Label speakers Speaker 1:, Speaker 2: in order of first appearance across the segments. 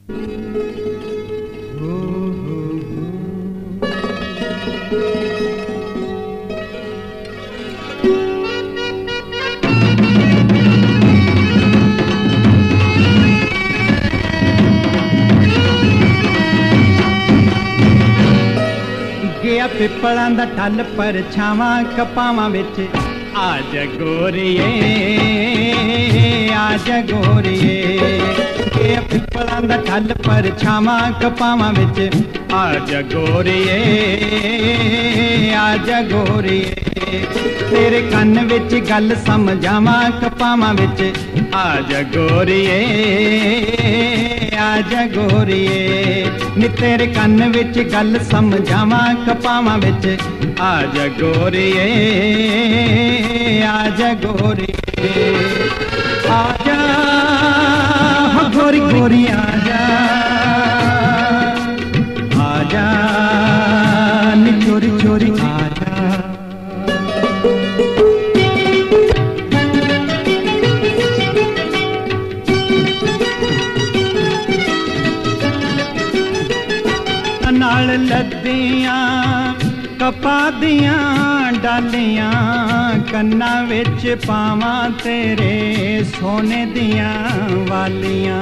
Speaker 1: गया पिपलां दा टल पर छावां कपावां विच आज गोरिए आज गोरिए। गया पिपलां दा टल पर छावां कपावां विच आज गोरिए आज गोरिए। तेरे कन्न विच गल समझावां कपावां विच आज गोरिए आज गोरिए। नी तेरे कन्न विच गल समझावां कपावां विच आज गोरिए आज गोरिए। आजा गोरी गोरी आजा आजा नी चोरी चोरी आजा। नाल लद्दियां कपा दियां डालियां कन्ना विच पावां तेरे सोने दियां वालियां।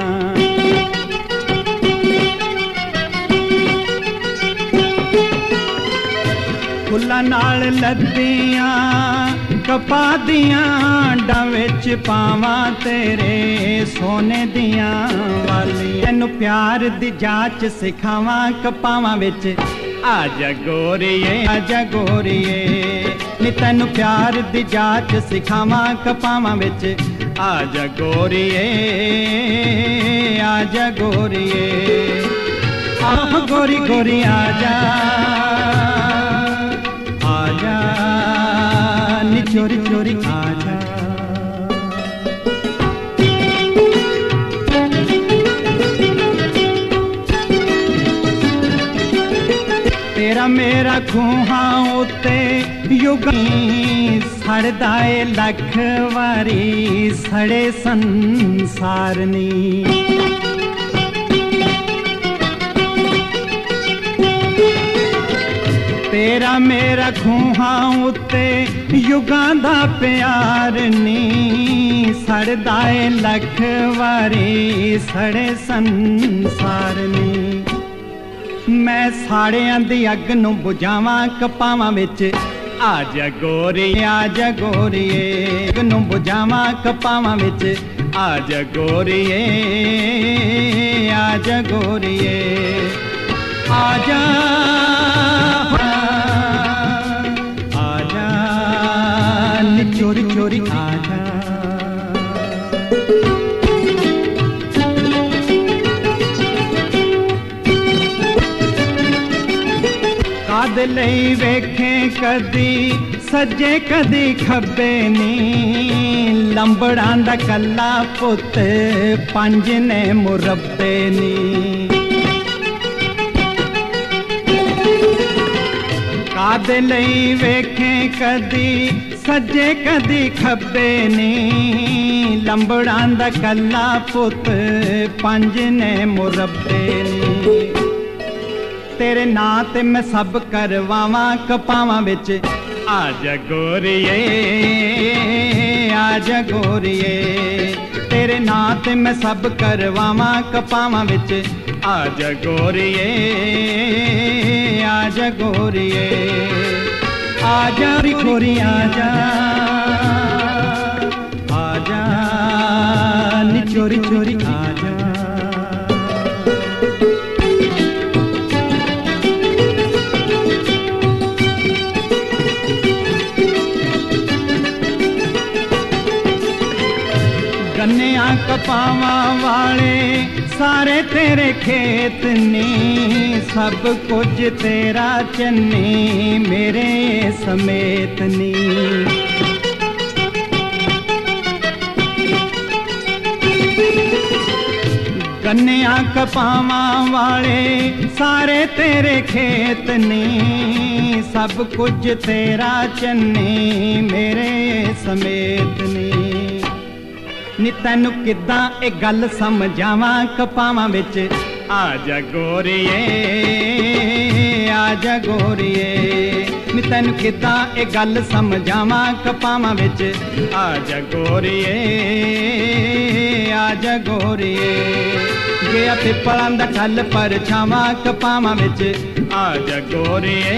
Speaker 1: फुल्लां नाल लद्दियां कपा दियां डां विच पावां तेरे सोने दियां वालियां। तैनू प्यार दी जाच सिखावां कपावां विच आजा गोरिए आजा गोरिए। नी तैनू प्यार दी जाच सिखावां कपावां विच आजा गोरिए आजा गोरिए। आह गोरी गोरी आजा आजा नी चोरी चोरी आजा। तेरा मेरा खूहां उत्ते युगीं सड़दा ए लख वारी सड़े संसारनी। तेरा मेरा खूहां उत्ते युगां दा प्यार नी सड़दा ए लख वारी सड़े संसार नी। मैं साड़ियां दी अग नूं बुझावां कपावां विच आजा गोरिए आजा गोरिए। अग नूं बुझावां कपावां विच आजा गोरिए आजा गोरिए। आजा आजा नी चोरी चोरी आजा। काद लई वेखें कदी सज्जे कदी खब्बे नी लंबड़ां दा कल्ला पुत पंज ने मुरब्बे नी। काद लई वेखें कदी सज्जे कदी खब्बे नी लंबड़ां दा कल्ला पुत पंज ने मुरब्बे नी। तेरे नां ते मैं सब करवावां कपावां विच आजा गोरिए आजा गोरिए। तेरे नां ते मैं सब करवावां कपावां विच आजा गोरिए आजा गोरिए। आजा गोरी आजा आजा नी चोरी चोरी आजा। गन्नियां कपावां वाले सारे तेरे खेत नी सब कुछ तेरा चन्नी मेरे समेत नी। गन्नियां कपावां वाले सारे तेरे खेत नी सब कुछ तेरा चन्नी मेरे समेत नी। नी तैनू किद्दां ए गल समझावां कपावां विच आजा गोरिए आजा गोरिए नी तैनू किदां ए गल समझावां कपावां विच आजा गोरिए आजा गोरिए गया पिपलां दा ठल परछावां कपावां विच आजा गोरिए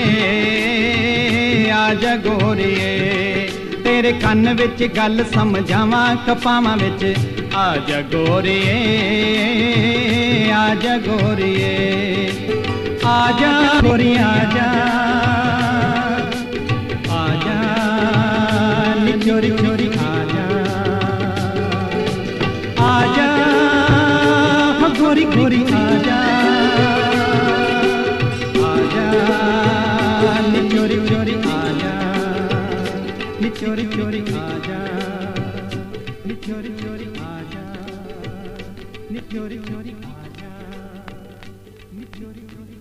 Speaker 1: आजा गोरिए तेरे कन विच गल समझावां कपावां विच आजा गोरिए आजा गोरिए आजा गोरी आजा आजा नी चोरी चोरी आजा आजा गोरी गोरी आजा आजा नी चोरी चोरी आजा नी चोरी चोरी आजा नी चोरी चोरी आजा नी चोरी चोरी आजा नी चोरी चोरी